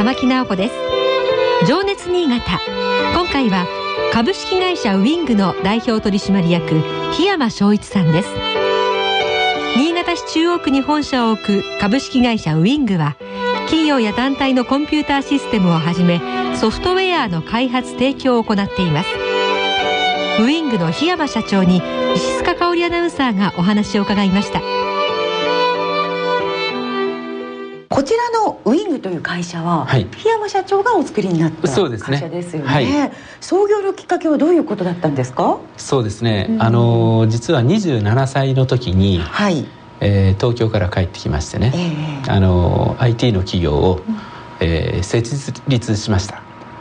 玉木直子です。情熱新潟、今回は株式会社ウィングの代表取締役檜山正一さんです。新潟市中央区に本社を置く株式会社ウィングは、企業や団体のコンピューターシステムをはじめソフトウェアの開発提供を行っています。ウィングの檜山社長に石塚香織アナウンサーがお話を伺いました。 こちらのウィングという会社は、檜山社長がお作りになった会社ですよね。創業のきっかけはどういうことだったんですか？ そうですね、実は27歳の時に、東京から帰ってきましてね、IT の企業を、設立しました。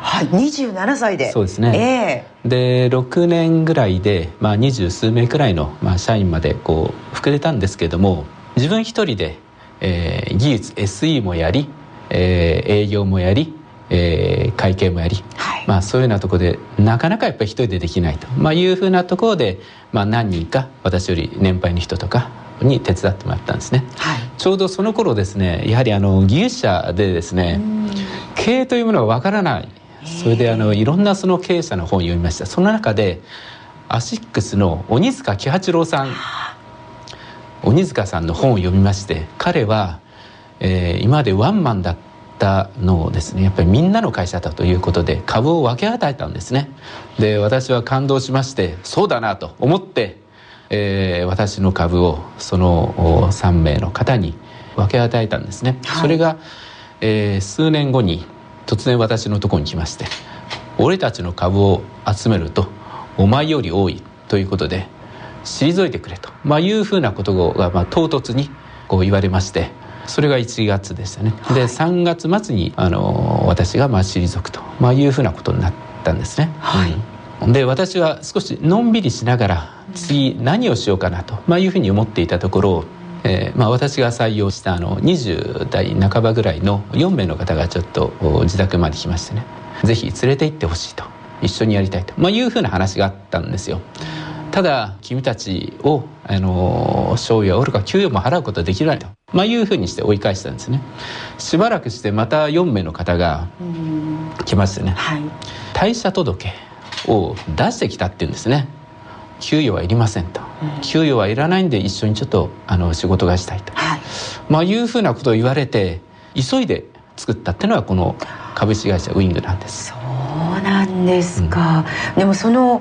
27歳で。 そうですね、で6年ぐらいで、20数名くらいの、社員までこう膨れたんですけども、自分一人で技術 SE もやり、営業もやり、会計もやり、そういうようなところでなかなかやっぱり一人でできないと、いうふうなところで、何人か私より年配の人とかに手伝ってもらったんですね。ちょうどその頃ですね、やはり技術者でですね、経営というものがわからない。それでいろんなその経営者の本を読みました。その中でアシックスの鬼塚喜八郎さん、鬼塚さんの本を読みまして、彼は、今までワンマンだったのをですね、やっぱりみんなの会社だということで株を分け与えたんですね。で私は感動しまして、そうだなと思って、私の株をその3名の方に分け与えたんですね。それが、数年後に突然私のところに来まして、俺たちの株を集めるとお前より多いということで退いてくれと、いうふうなことが、唐突にこう言われまして、それが1月でしたね。で3月末に私が退くと、いうふうなことになったんですね。で私は少しのんびりしながら次何をしようかなと、いうふうに思っていたところ、私が採用した20代半ばぐらいの4名の方がちょっと自宅まで来ましてね、ぜひ連れて行ってほしいと、一緒にやりたいと、いうふうな話があったんですよ。ただ君たちを賞与はおろか給与も払うことはできないと、いうふうにして追い返したんですね。しばらくしてまた4名の方が来ましてね、退社届を出してきたっていうんですね。給与はいりませんと、給与はいらないんで一緒にちょっと仕事がしたいと、いうふうなことを言われて、急いで作ったっていうのはこの株式会社ウィングなんです。 そうなんですか。でもその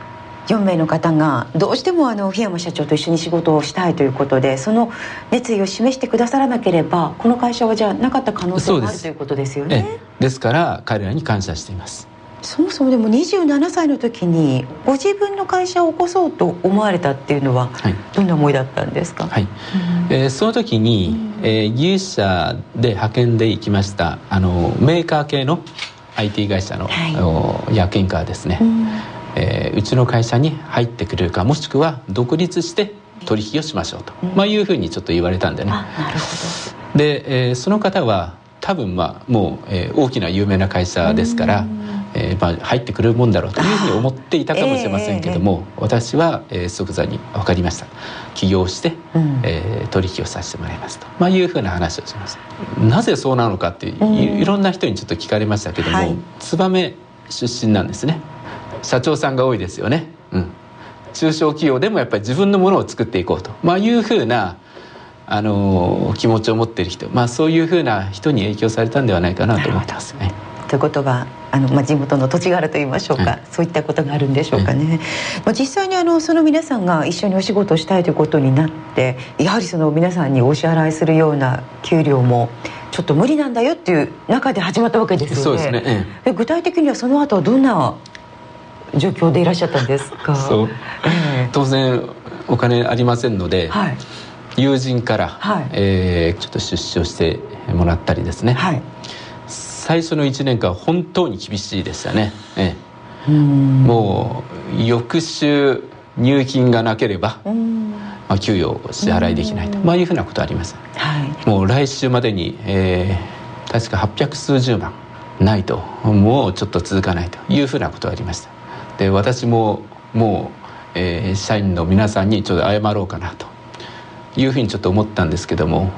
4名の方がどうしても檜山社長と一緒に仕事をしたいということで、その熱意を示してくださらなければこの会社はじゃなかった可能性があるということですよね。 ですから彼らに感謝しています。 そもそもでも27歳の時にご自分の会社を起こそうと思われたっていうのは、どんな思いだったんですか？ その時に、技術者で派遣で行きましたメーカー系の IT 会社の、役員からですね、うちの会社に入ってくれるか、もしくは独立して取引をしましょうと、いうふうにちょっと言われたんでね。 なるほど。で、その方は多分もう、大きな有名な会社ですから、入ってくるもんだろうというふうに思っていたかもしれませんけども、私は、即座に分かりました、起業して、取引をさせてもらいますと、いうふうな話をしました。なぜそうなのかっていろんな人にちょっと聞かれましたけども、燕出身なんですね。社長さんが多いですよね。中小企業でもやっぱり自分のものを作っていこうと、いうふうな気持ちを持っている人、そういうふうな人に影響されたんではないかなと思ってますね。 ということは地元の土地柄といいましょうか、そういったことがあるんでしょうかね。実際にその皆さんが一緒にお仕事をしたいということになって、やはりその皆さんにお支払いするような給料もちょっと無理なんだよっていう中で始まったわけですよね。 そうですね。 具体的にはその後はどんな状況でいらっしゃったんですか？ 当然お金ありませんので、友人から、ちょっと出資をしてもらったりですね、最初の1年間本当に厳しいでしたね。もう翌週入金がなければ、給与を支払いできないと、いうふうなことあります。もう来週までに、確か800数十万ないともうちょっと続かないというふうなことがありました。で私ももう、社員の皆さんにちょっと謝ろうかなというふうにちょっと思ったんですけども、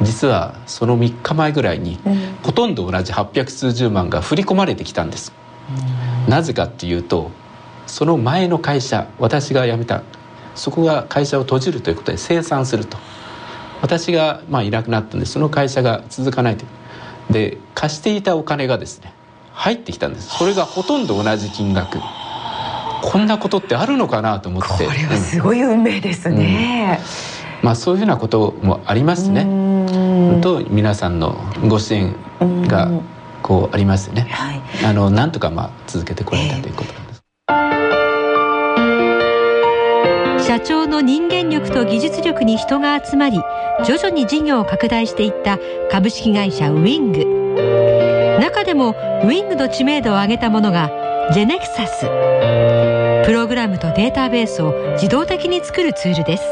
実はその3日前ぐらいに、ほとんど同じ800数十万が振り込まれてきたんです。なぜかっていうと、その前の会社、私が辞めたそこが会社を閉じるということで清算すると。私がいなくなったんで、その会社が続かないと。で、貸していたお金がですね入ってきたんです。それがほとんど同じ金額。こんなことってあるのかなと思って。 これはすごい運命ですね。 そういうふうなこともありますね。と皆さんのご支援がこうありますよね。なんとか続けてこられたということなんです。 社長の人間力と技術力に人が集まり、徐々に事業を拡大していった株式会社ウィング。中でもウィングの知名度を上げたものがジェネクサス。プログラムとデータベースを自動的に作るツールです。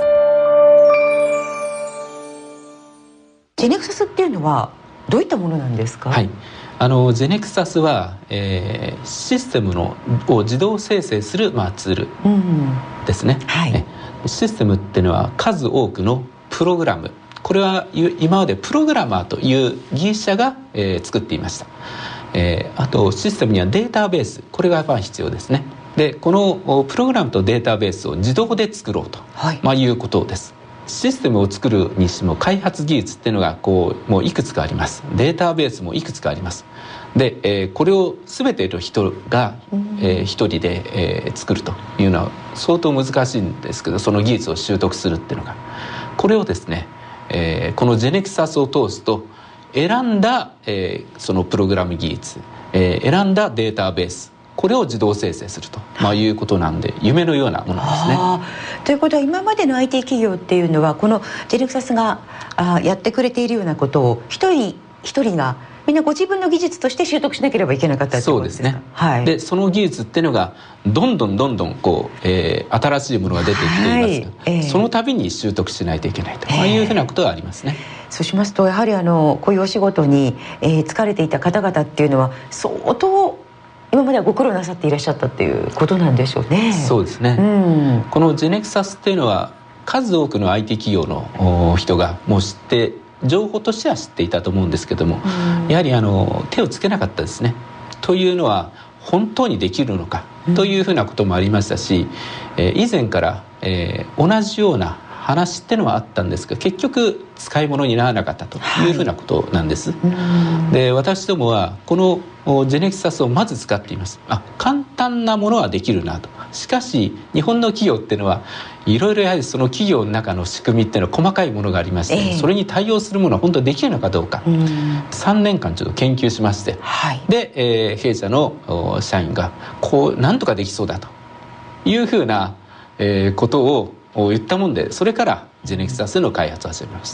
ジェネクサスっていうのはどういったものなんですか？ ジェネクサスは、システムを自動生成する、ツールですね。システムっていうのは数多くのプログラム、これは今までプログラマーという技術者が、作っていました。あとシステムにはデータベース、これが必要ですね。で、このプログラムとデータベースを自動で作ろうと、いうことです。システムを作るにしても開発技術っていうのがもういくつかあります。データベースもいくつかあります。で、これを全ての人が、一人で、作るというのは相当難しいんですけど、その技術を習得するっていうのが、これをですね、このジェネクサスを通すと選んだ、そのプログラム技術、選んだデータベース、これを自動生成すると、いうことなんで、夢のようなものですね。 ということは、今までの IT 企業っていうのはこのジェネクサスがやってくれているようなことを一人一人がみんなご自分の技術として習得しなければいけなかったってことですか？そうですね。で、その技術っていうのがどんどん新しいものが出てきていますが、その度に習得しないといけないと、いうふうなことがありますね。 そうしますと、やはりこういうお仕事に、疲れていた方々っていうのは相当今まではご苦労なさっていらっしゃったっていうことなんでしょうね。 そうですね。このジェネクサスっていうのは数多くの IT 企業の人がもう知って、情報としては知っていたと思うんですけども、やはり手をつけなかったですね。というのは本当にできるのかというふうなこともありましたし、以前から、同じような話ってのはあったんですが、結局使い物にならなかったというふうなことなんです。で、私どもはこのジェネクサスをまず使っています。簡単なものはできるなと。しかし日本の企業っていうのはいろいろやはりその企業の中の仕組みっていうのは細かいものがありまして、それに対応するものは本当にできるのかどうか、3年間ちょっと研究しまして、で、弊社の社員がなんとかできそうだというふうな、ことを言ったもんで、それからジェネクサスの開発を始めました。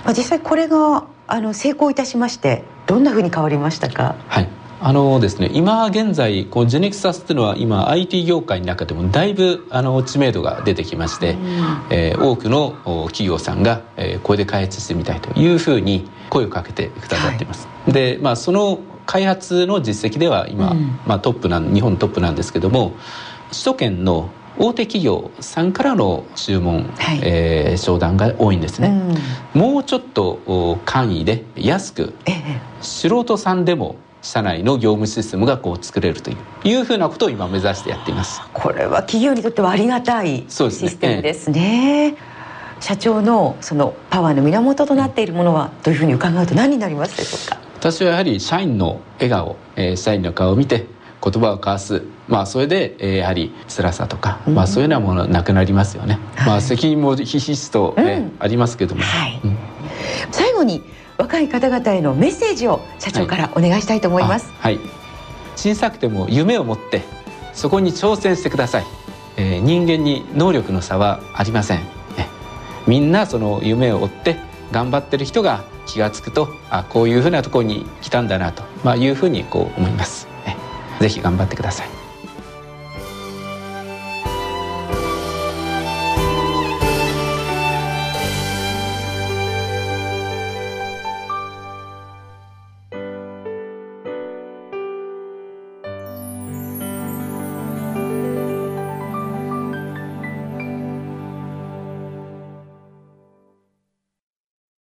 実際これが成功いたしまして、どんなふうに変わりましたか？ ですね、今現在ジェネクサスっていうのは今 IT 業界の中でもだいぶ知名度が出てきまして、多くの企業さんが、これで開発してみたいというふうに声をかけてくださっています。で、その開発の実績では今、日本トップなんですけども、首都圏の大手企業さんからの注文、商談が多いんですね。もうちょっと簡易で安く、素人さんでも社内の業務システムが作れるというふうなことを今目指してやっています。 これは企業にとってはありがたいシステムですね。社長のそのパワーの源となっているものはというふうに伺うと何になりますでしょうか？ 私はやはり社員の笑顔、社員の顔を見て言葉を交わす、それで、やはり辛さとか、そういうようなものはなくなりますよね。責任もひしひしと、ありますけども、 最後に若い方々へのメッセージを社長からお願いしたいと思います。 小さくても夢を持ってそこに挑戦してください。人間に能力の差はありません。みんなその夢を追って頑張ってる人が気がつくと、こういうふうなところに来たんだなと、いうふうに思います。ぜひ頑張ってください。